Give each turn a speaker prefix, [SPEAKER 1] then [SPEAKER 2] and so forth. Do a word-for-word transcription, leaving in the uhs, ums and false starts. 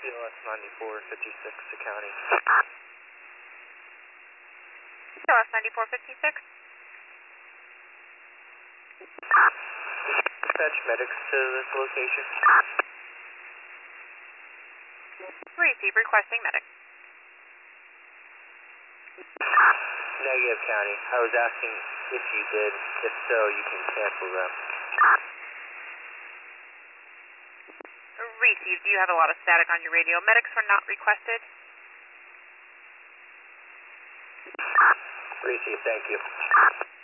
[SPEAKER 1] C L S ninety-four fifty-six to county.
[SPEAKER 2] C L S ninety-four fifty-six.
[SPEAKER 1] Dispatch medics to this location.
[SPEAKER 2] Receive, requesting medic.
[SPEAKER 1] Negative, county. I was asking if you did. If so, you can cancel them.
[SPEAKER 2] Receive. Do you have a lot of static on your radio? Medics were not requested.
[SPEAKER 1] Receive, thank you.